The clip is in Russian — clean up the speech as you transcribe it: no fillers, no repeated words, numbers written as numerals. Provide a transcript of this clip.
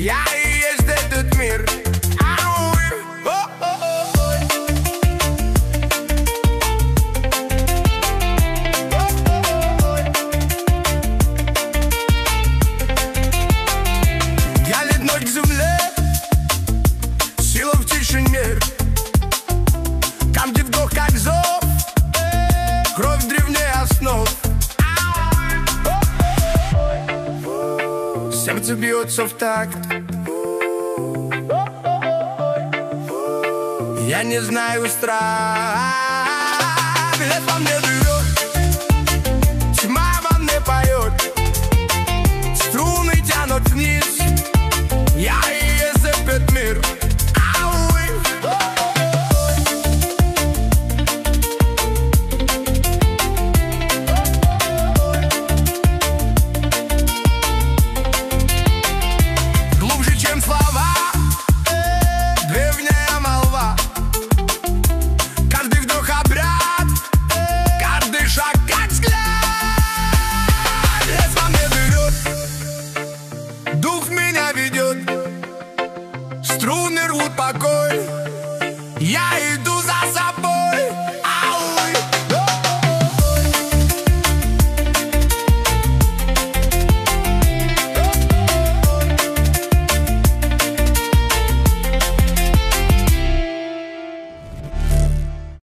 Я и есть этот мир. Тянет ноги к земле, сила в тишине. Каждый вдох как зов, кровь древнее основ. Сердце бьется в такт. Я не знаю страха.